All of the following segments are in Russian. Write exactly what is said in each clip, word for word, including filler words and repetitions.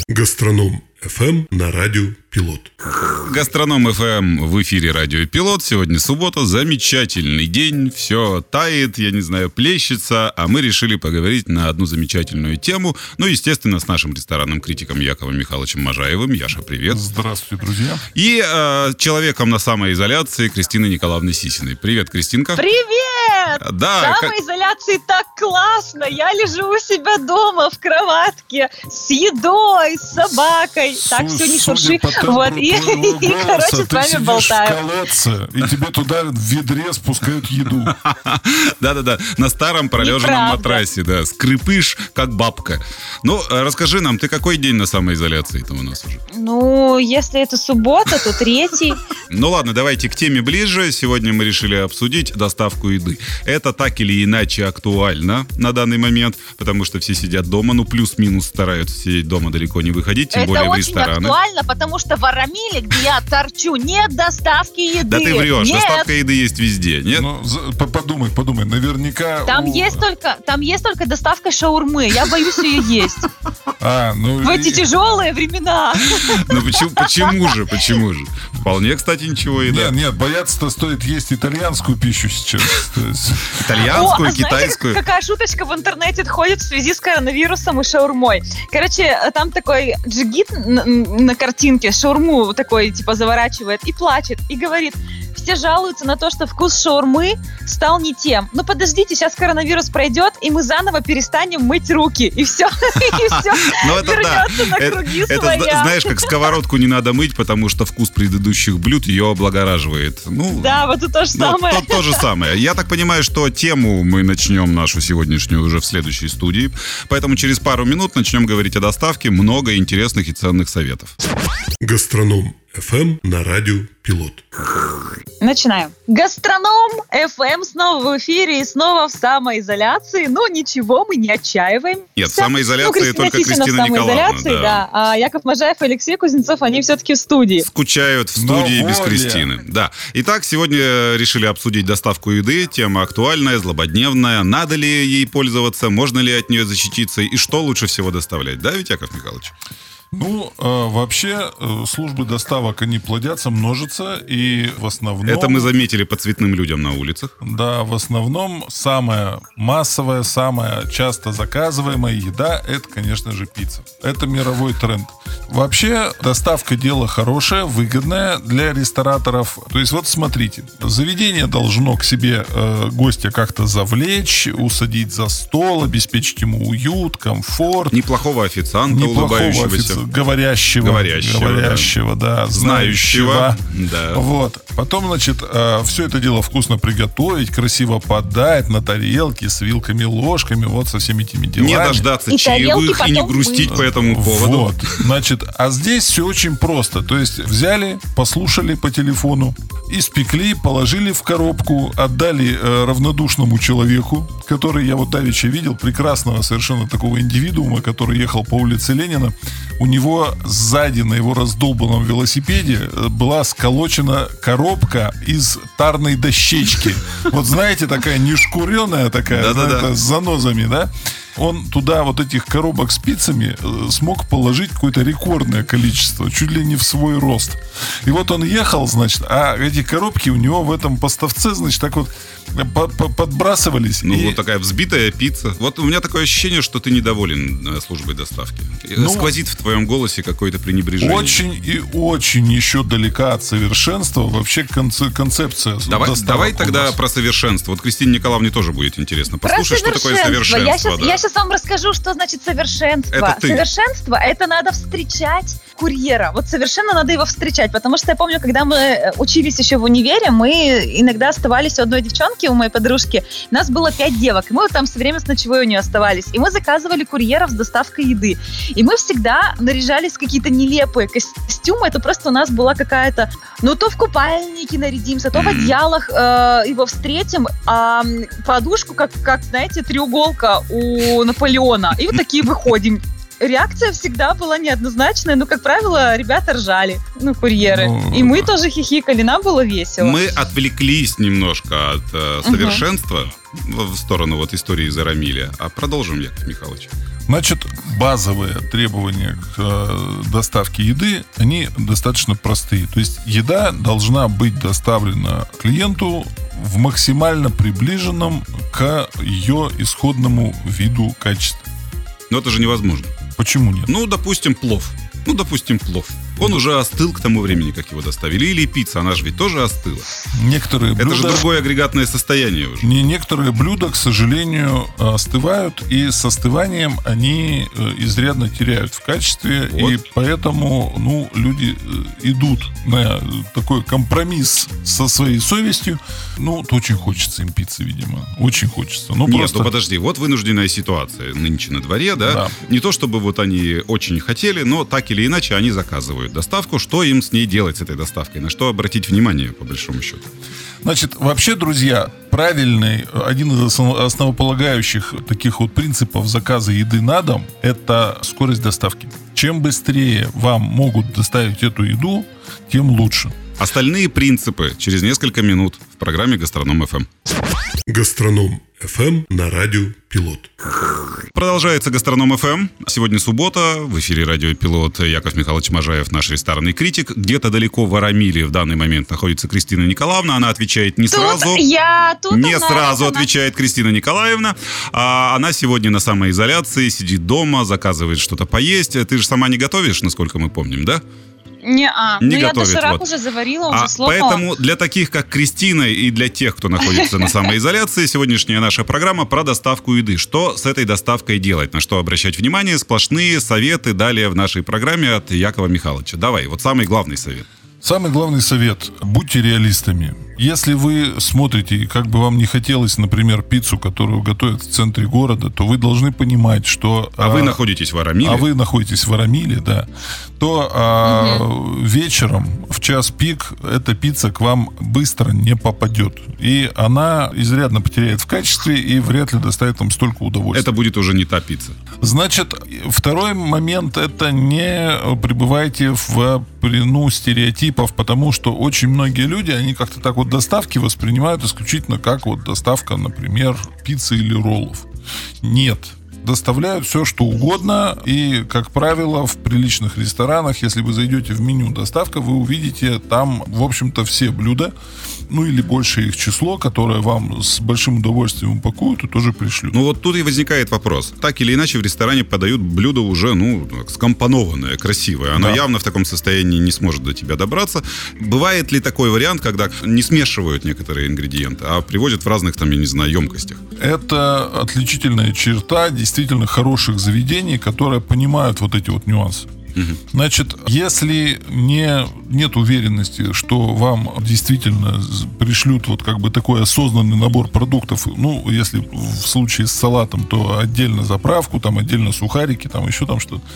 Гастроном эф эм на радио Пилот. Гастроном эф эм в эфире радио Пилот. Сегодня суббота, замечательный день, все тает, я не знаю, плещется, а мы решили поговорить на одну замечательную тему. Ну, естественно, с нашим ресторанным критиком Яковом Михайловичем Можаевым. Яша, привет. Здравствуйте, друзья. И э, человеком на самоизоляции Кристиной Николаевной Сисиной. Привет, Кристинка. Привет! Да, самоизоляции как... так классно. Я лежу у себя дома в кроватке с едой, с собакой. Су- так, все, не судя шурши. по тембру Вот, и, твоего и, голоса, короче, с ты вами сидишь болтаю. в колодце, и тебе туда в ведре спускают еду. Да-да-да, на старом пролеженном Неправда. матрасе, да, скрипыш, как бабка. Ну, э, расскажи нам, ты какой день на самоизоляции-то у нас уже? Ну, если это суббота, то третий. Ну ладно, давайте к теме ближе. Сегодня мы решили обсудить доставку еды. Это так или иначе актуально на данный момент, потому что все сидят дома, ну плюс-минус стараются сидеть дома, далеко не выходить, тем Это более в очень рестораны. актуально, потому что в Арамиле, где я торчу, нет доставки еды. Да ты врешь, Нет. доставка еды есть везде, нет? Ну, за- по- подумай, подумай, наверняка... Там у- есть только, там есть только доставка шаурмы. Я боюсь ее есть. А, ну... В эти и- тяжелые времена. Ну почему, почему же, почему же? Вполне, кстати, ничего еда. Нет, нет, бояться-то стоит есть итальянскую пищу сейчас. То есть- Итальянскую, О, а знаете, китайскую. как- какая шуточка в интернете ходит в связи с коронавирусом и шаурмой? Короче, там такой джигит на, на картинке шаурму такой, типа, заворачивает и плачет, и говорит: все жалуются на то, что вкус шаурмы стал не тем. Ну, подождите, сейчас коронавирус пройдет, и мы заново перестанем мыть руки, и все, и все Ну это да. вернется на Это, круги это своя. зна- знаешь, как сковородку не надо мыть, потому что вкус предыдущих блюд ее облагораживает. Ну, Да, вот это то же ну, самое. то, то же самое. Я так понимаю, что тему мы начнем нашу сегодняшнюю уже в следующей студии. Поэтому через пару минут начнем говорить о доставке. Много интересных и ценных советов. Гастроном эф эм на радио Пилот. Начинаем. Гастроном эф эм снова в эфире и снова в самоизоляции. Ну, ничего, мы не отчаиваем. Нет, в самоизоляции только Кристина Кристина в самоизоляции, Николаевна, да. А Яков Можаев и Алексей Кузнецов, они все-таки в студии. Скучают в На студии без воле. Кристины. Да. Итак, сегодня решили обсудить доставку еды. Тема актуальная, злободневная. Надо ли ей пользоваться, можно ли от нее защититься и что лучше всего доставлять? Да, ведь, Яков Михайлович? Ну, э, вообще, э, службы доставок, они плодятся, множатся, и в основном... Это мы заметили по цветным людям на улицах. Да, в основном самая массовая, самая часто заказываемая еда – это, конечно же, пицца. Это мировой тренд. Вообще, доставка – дело хорошее, выгодное для рестораторов. То есть, вот смотрите, заведение должно к себе э, гостя как-то завлечь, усадить за стол, обеспечить ему уют, комфорт. Неплохого официанта, Неплохого улыбающегося. офицера, говорящего, Говорящего, говорящего, да, Знающего. знающего. Да. Вот. Потом, значит, все это дело вкусно приготовить, красиво подать на тарелке с вилками, ложками, вот со всеми этими делами. Не дождаться И тарелки чаевых и не потом грустить мыть. по этому поводу. Вот, значит, а здесь все очень просто. То есть взяли, послушали по телефону, испекли, положили в коробку, отдали э, равнодушному человеку, который я вот давеча видел, прекрасного совершенно такого индивидуума, который ехал по улице Ленина. У него сзади на его раздолбанном велосипеде э, была сколочена коробка из тарной дощечки. Вот знаете, такая нешкуренная такая, Да-да-да. знаете, с занозами, да? Он туда вот этих коробок с пиццами э, смог положить какое-то рекордное количество, чуть ли не в свой рост. И вот он ехал, значит, а эти коробки у него в этом поставце, значит, так вот по- по- подбрасывались. Ну, и- вот такая взбитая пицца. Вот у меня такое ощущение, что ты недоволен э, службой доставки. Ну, Сквозит в твоем голосе какое-то пренебрежение. Очень и очень еще далека от совершенства вообще конце- концепция Давай, доставок давай у тогда нас. про совершенство. Вот Кристине Николаевне тоже будет интересно Про послушать, что такое совершенство. Я сейчас, да. я сейчас вам расскажу, что значит совершенство. Это ты. Совершенство – это надо встречать курьера. Вот совершенно надо его встречать, потому что я помню, когда мы учились еще в универе, мы иногда оставались у одной девчонки, у моей подружки. Нас было пять девок, и мы вот там все время с ночевой у нее оставались. И мы заказывали курьеров с доставкой еды. И мы всегда наряжались в какие-то нелепые костюмы. Это просто у нас была какая-то... Ну, то в купальнике нарядимся, то в одеялах э, его встретим, а подушку, как, как, знаете, треуголка у Наполеона. И вот такие выходим. Реакция всегда была неоднозначная, но, как правило, ребята ржали, ну, курьеры. Ну, и мы тоже хихикали, нам было весело. Мы отвлеклись немножко от э, совершенства в сторону вот истории из Арамиля. А продолжим, Яков Михайлович. Значит, базовые требования к э, доставке еды, они достаточно простые. То есть еда должна быть доставлена клиенту в максимально приближенном к ее исходному виду качестве. Но это же невозможно. Почему нет? Ну, допустим, плов. Ну, допустим, плов. Он уже остыл к тому времени, как его доставили. Или пицца, она же ведь тоже остыла. Некоторые блюда... Это же другое агрегатное состояние уже. Не, некоторые блюда, к сожалению, остывают, и с остыванием они изрядно теряют в качестве, вот. И поэтому, ну, люди идут на такой компромисс со своей совестью. Ну, вот очень хочется им пиццы, видимо. Очень хочется. Ну, Нет, просто... ну подожди, вот вынужденная ситуация нынче на дворе, да? Да. Не то чтобы вот они очень хотели, но так или иначе они заказывают доставку. Что им с ней делать, с этой доставкой? На что обратить внимание, по большому счету? Значит, вообще, друзья, правильный, один из основополагающих таких вот принципов заказа еды на дом – это скорость доставки. Чем быстрее вам могут доставить эту еду, тем лучше. Остальные принципы через несколько минут в программе «Гастроном эф эм». Гастроном эф эм на радио Пилот. Продолжается «Гастроном эф эм». Сегодня суббота. В эфире радио Пилот. Яков Михайлович Можаев, наш ресторанный критик. Где-то далеко в Арамиле в данный момент находится Кристина Николаевна. Она отвечает не тут сразу. Я, тут не она, сразу она. отвечает Кристина Николаевна. А она сегодня на самоизоляции, сидит дома, заказывает что-то поесть. Ты же сама не готовишь, насколько мы помним, да? Не-а. Не ну, готовит, я доширак вот. уже заварила, А уже слопала. поэтому для таких, как Кристина, и для тех, кто находится на самоизоляции, сегодняшняя наша программа про доставку еды. Что с этой доставкой делать? На что обращать внимание? Сплошные советы далее в нашей программе от Якова Михайловича. Давай, вот самый главный совет. Самый главный совет – будьте реалистами. Если вы смотрите, и как бы вам не хотелось, например, пиццу, которую готовят в центре города, то вы должны понимать, что... А, а вы находитесь в Арамиле? А вы находитесь в Арамиле, да. То а, угу. вечером в час пик эта пицца к вам быстро не попадет. И она изрядно потеряет в качестве и вряд ли доставит вам столько удовольствия. Это будет уже не та пицца. Значит, второй момент – это не пребывайте в плену стереотипов, потому что очень многие люди, они как-то так вот доставки воспринимают исключительно как вот доставка, например, пиццы или роллов. Нет. Доставляют все, что угодно, и, как правило, в приличных ресторанах, если вы зайдете в меню доставка, вы увидите там, в общем-то, все блюда, ну или большее их число, которое вам с большим удовольствием упакуют и тоже пришлют. Ну вот тут и возникает вопрос. Так или иначе в ресторане подают блюдо уже, ну, скомпонованное, красивое. Оно да. явно в таком состоянии не сможет до тебя добраться. Бывает ли такой вариант, когда не смешивают некоторые ингредиенты, а привозят в разных, там, я не знаю, емкостях? Это отличительная черта действительно хороших заведений, которые понимают вот эти вот нюансы. Значит, если не, нет уверенности, что вам действительно пришлют вот как бы такой осознанный набор продуктов, ну, если в случае с салатом, то отдельно заправку, там отдельно сухарики, там еще там что-то,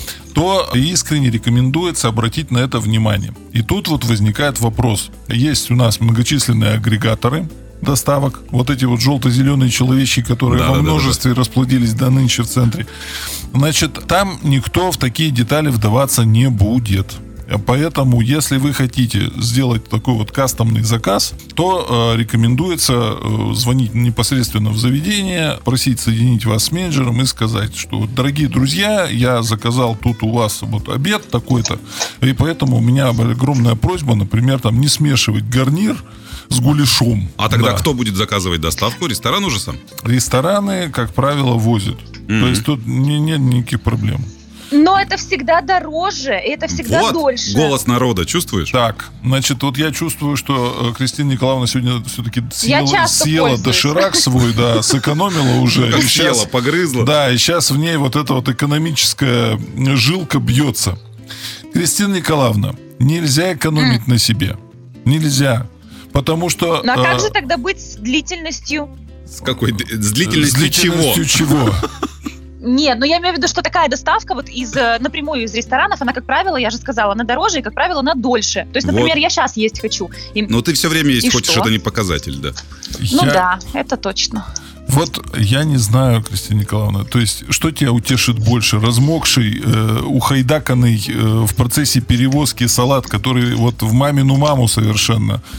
то искренне рекомендуется обратить на это внимание. И тут вот возникает вопрос. Есть у нас многочисленные агрегаторы доставок, вот эти вот желто-зеленые человечки, которые да, во да, множестве да, да. расплодились до нынче в центре. Значит, там никто в такие детали вдаваться не будет. Поэтому, если вы хотите сделать такой вот кастомный заказ, то э, рекомендуется э, звонить непосредственно в заведение, просить соединить вас с менеджером и сказать, что, дорогие друзья, я заказал тут у вас вот обед такой-то, и поэтому у меня огромная просьба, например, там не смешивать гарнир с гуляшом. А тогда да. кто будет заказывать доставку? Ресторан уже сам? Рестораны, как правило, возят. Mm-hmm. То есть тут не, нет никаких проблем. Но это всегда дороже, и это всегда вот, дольше. Голос народа, чувствуешь? Так, значит, вот я чувствую, что Кристина Николаевна сегодня все-таки съела, съела доширак свой, да, сэкономила уже. И съела, сейчас, погрызла. Да, и сейчас в ней вот эта вот экономическая жилка бьется. Кристина Николаевна, нельзя экономить mm. на себе. Нельзя. Потому что... Ну а как же тогда быть с длительностью? С какой? С длительностью, с длительностью чего? чего? Нет, но я имею в виду, что такая доставка вот из, напрямую из ресторанов, она, как правило, я же сказала, она дороже и, как правило, она дольше. То есть, например, вот. я сейчас есть хочу. И... Но ты все время есть и хочешь, что? это не показатель, да? Ну я... да, это точно. Вот я не знаю, Кристина Николаевна, то есть, что тебя утешит больше? Размокший, э, ухайдаканный э, в процессе перевозки салат, который вот в мамину маму совершенно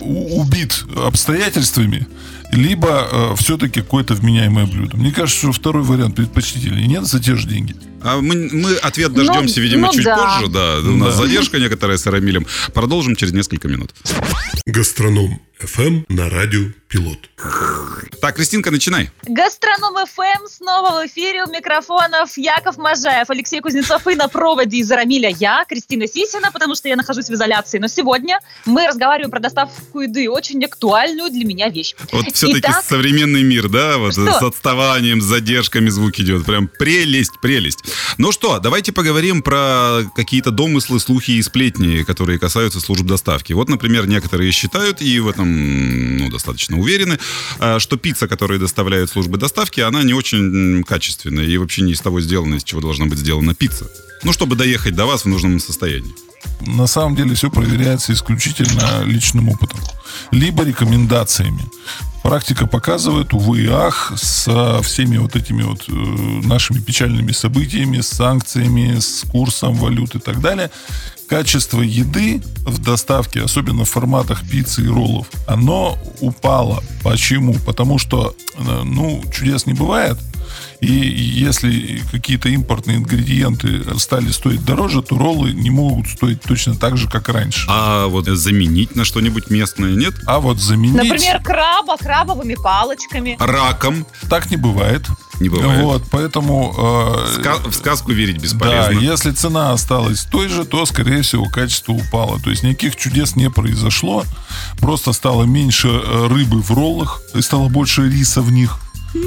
у- убит обстоятельствами, либо э, все-таки какое-то вменяемое блюдо. Мне кажется, что второй вариант предпочтительнее. Нет, за те же деньги. А мы, мы ответ дождемся, Ну, видимо, ну чуть да. позже. Да, у нас Да. задержка некоторая с Арамилем. Продолжим через несколько минут. Гастроном эф эм на радио Пилот. Так, Кристинка, начинай. Гастроном эф эм снова в эфире, у микрофонов Яков Можаев, Алексей Кузнецов, и на проводе из Арамиля я, Кристина Сисина, потому что я нахожусь в изоляции. Но сегодня мы разговариваем про доставку еды, очень актуальную для меня вещь. Вот все-таки Итак, современный мир, да, вот Что? с отставанием, с задержками звук идет. Прям прелесть, прелесть. Ну что, давайте поговорим про какие-то домыслы, слухи и сплетни, которые касаются служб доставки. Вот, например, некоторые считают, и в этом, ну, достаточно уверены, а, что пицца, которую доставляют службы доставки, она не очень м, качественная и вообще не из того сделана, из чего должна быть сделана пицца. Ну, чтобы доехать до вас в нужном состоянии. На самом деле все проверяется исключительно личным опытом, либо рекомендациями. Практика показывает, увы и ах, со всеми вот этими вот э, нашими печальными событиями, с санкциями, с курсом валют и так далее, качество еды в доставке, особенно в форматах пиццы и роллов, оно упало. Почему? Потому что, э, ну, чудес не бывает. И если какие-то импортные ингредиенты стали стоить дороже, то роллы не могут стоить точно так же, как раньше. А вот заменить на что-нибудь местное нет? А вот заменить например, краба, крабовыми палочками. Раком так не бывает. не бывает. Вот, поэтому... э, Ска- в сказку верить да, бесполезно. если цена осталась той же, то, скорее всего, качество упало. То есть никаких чудес не произошло. Просто стало меньше э, рыбы в роллах и стало больше риса в них.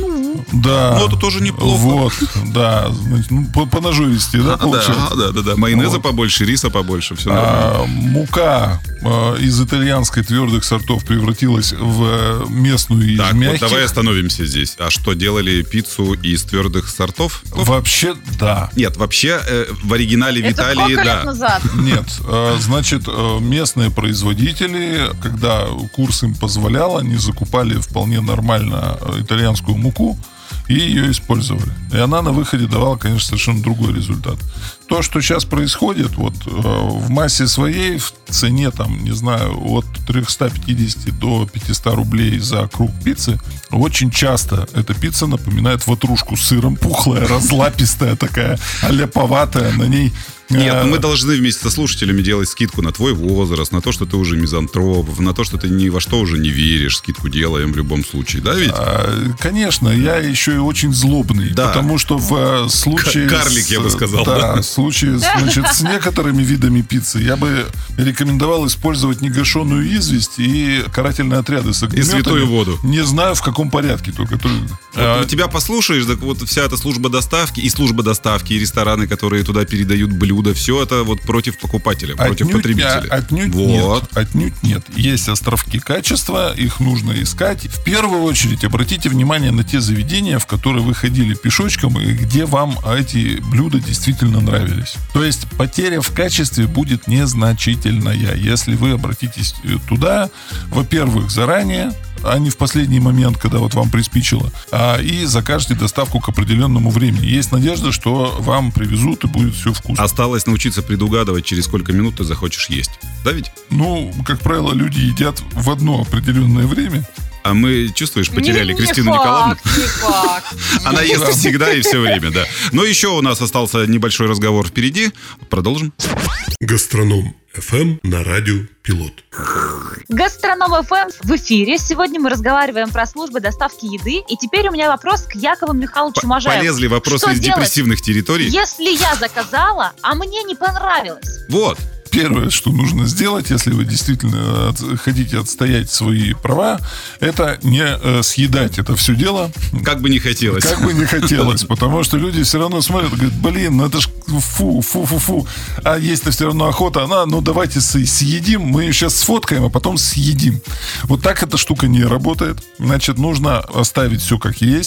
Да. Ну, это тоже неплохо. Вот, да. Значит, ну, по, по ножовести, да, А, получается? да, да, да, да. Майонеза Вот. побольше, риса побольше, все нормально. А, мука а, из итальянской твердых сортов превратилась в э, местную из Так, вот мягких. давай остановимся здесь. А что, делали пиццу из твердых сортов? Вообще, да. Нет, вообще э, в оригинале в Это Италии, сколько лет да. назад? Нет, э, значит, э, местные производители, когда курс им позволял, они закупали вполне нормально э, итальянскую муку и ее использовали. И она на выходе давала, конечно, совершенно другой результат. То, что сейчас происходит, вот э, в массе своей, в цене, там, не знаю, от триста пятьдесят до пятьсот рублей за круг пиццы, очень часто эта пицца напоминает ватрушку с сыром, пухлая, разлапистая такая, аляповатая, на ней... Нет, э, ну мы должны вместе со слушателями делать скидку на твой возраст, на то, что ты уже мизантроп, на то, что ты ни во что уже не веришь. Скидку делаем в любом случае, да, ведь? А, конечно, я еще и очень злобный, Да. потому что в э, случае... К- карлик, с- я бы сказал, Да, да. в случае, значит, с некоторыми видами пиццы я бы рекомендовал использовать негашенную известь и карательные отряды с огнеметами. святую воду. Не знаю, в каком порядке только. то- Вот а, тебя послушаешь, так вот вся эта служба доставки, и служба доставки, и рестораны, которые туда передают блюда, все это вот против покупателя, против Отнюдь, потребителя. не- отнюдь вот. нет. Отнюдь нет. Есть островки качества, их нужно искать. В первую очередь обратите внимание на те заведения, в которые вы ходили пешочком и где вам эти блюда действительно нравились. То есть потеря в качестве будет незначительная, если вы обратитесь туда, во-первых, заранее, а не в последний момент, когда вот вам приспичило, а, и закажете доставку к определенному времени. Есть надежда, что вам привезут и будет все вкусно. Осталось научиться предугадывать, через сколько минут ты захочешь есть. Да ведь? Ну, как правило, люди едят в одно определенное время. А мы, чувствуешь, потеряли Не- Кристину не Николаевну. факт, не факт. Она ест всегда и все время, да. Но еще у нас остался небольшой разговор впереди. Продолжим. Гастроном эф эм на радио Пилот. Гастроном эф эм в эфире. Сегодня мы разговариваем про службы доставки еды. И теперь у меня вопрос к Якову Михайловичу Можаеву. Полезли вопросы Что из делать, депрессивных территорий. если я заказала, а мне не понравилось? Вот. Первое, что нужно сделать, если вы действительно от- хотите отстоять свои права, это не э, съедать это все дело, Как бы не хотелось. как бы не хотелось, потому что люди все равно смотрят и говорят, блин, ну это ж фу, фу, фу, фу, а есть-то все равно охота, она, ну давайте с- съедим, мы ее сейчас сфоткаем, а потом съедим. Вот так эта штука не работает, значит, нужно оставить все как есть,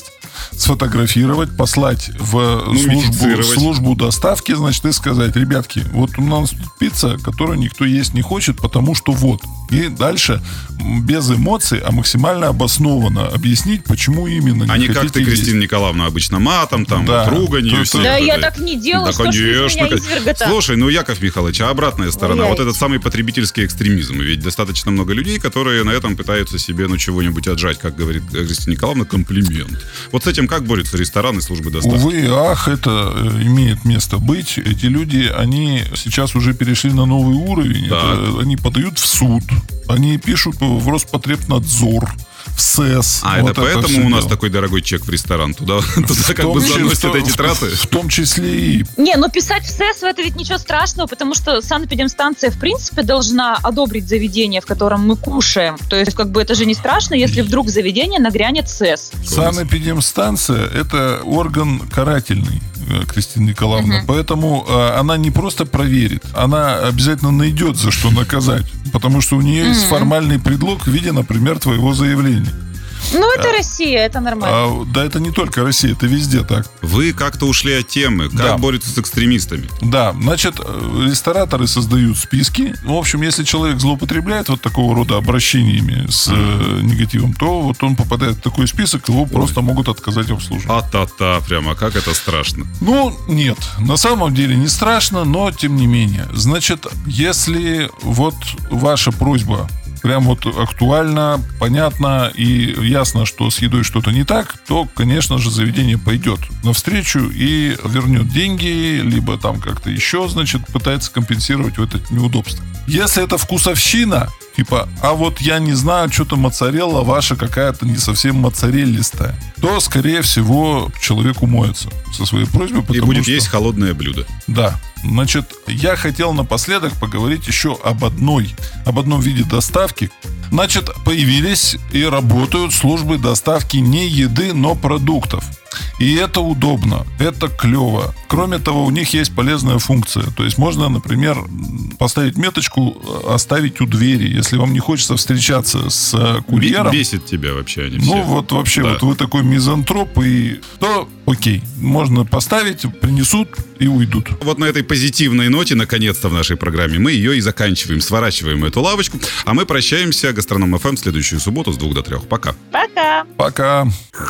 сфотографировать, послать в службу, службу доставки, значит, и сказать: ребятки, вот у нас тут пицца, которую никто есть не хочет, потому что вот. И дальше без эмоций, а максимально обоснованно объяснить, почему именно не а не хотите как ты, Кристина есть. Николаевна, обычно матом, там, Да. вот, руганью. То- Да, все я это. так не делаю, Да, что ж вы из меня конечно. изверга-то? Слушай, ну, Яков Михайлович, а обратная сторона, Ой-ой. вот этот самый потребительский экстремизм. Ведь достаточно много людей, которые на этом пытаются себе, ну, чего-нибудь отжать, как говорит Кристина Николаевна, комплимент. Вот с этим как борются рестораны и службы доставки? Увы, ах, это э, имеет место быть. Эти люди, они сейчас уже перешли на новый уровень. Так. Это, они подают в суд, они пишут в Роспотребнадзор, в СЭС. А, Вот это поэтому всё у нас дело. такой дорогой чек в ресторан? Туда, туда В как том бы числе- заносят в- эти в- траты? В том числе и... Не, ну писать в СЭС это ведь ничего страшного, потому что санэпидемстанция в принципе должна одобрить заведение, в котором мы кушаем. То есть как бы это же не страшно, если вдруг в заведение нагрянет СЭС. Санэпидемстанция – это орган карательный, э, Кристина Николаевна. Мгм. Поэтому э, она не просто проверит, она обязательно найдет, за что наказать. Потому что у нее есть Мгм. формальный предлог в виде, например, твоего заявления. Ну это Россия, это нормально. А, да, это не только Россия, это везде так. Вы как-то ушли от темы. Как Да. борются с экстремистами? Да, значит, э, рестораторы создают списки. В общем, если человек злоупотребляет вот такого рода обращениями с э, негативом, то вот он попадает в такой список, его просто могут отказать в обслуживании. А-та-та, прямо, как это страшно. Ну, нет, на самом деле не страшно, но тем не менее. Значит, если вот ваша просьба прям вот актуально, понятно и ясно, что с едой что-то не так, то, конечно же, заведение пойдет навстречу и вернет деньги, либо там как-то еще, значит, пытается компенсировать вот это неудобство. Если это вкусовщина, типа, а вот я не знаю, что-то моцарелла ваша какая-то не совсем моцареллистая, то, скорее всего, человек умоется со своей просьбой, И потому будет что... есть холодное блюдо. Да. Значит, я хотел напоследок поговорить еще об одной, об одном виде доставки. Значит, появились и работают службы доставки не еды, но продуктов. И это удобно, это клево. Кроме того, у них есть полезная функция. То есть можно, например, поставить меточку, оставить у двери, если вам не хочется встречаться с э, курьером. Бесит тебя вообще они все. Ну вот вообще, Да. вот вы такой мизантроп, и то окей, можно поставить, принесут и уйдут. Вот на этой позитивной ноте, наконец-то, в нашей программе мы ее и заканчиваем, сворачиваем эту лавочку. А мы прощаемся. Гастроном эф эм в следующую субботу с двух до трех. Пока. Пока. Пока.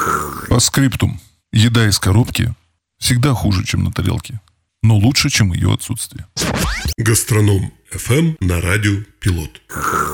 По скриптум. Еда из коробки всегда хуже, чем на тарелке, но лучше, чем ее отсутствие. Гастроном эф эм на радио Пилот.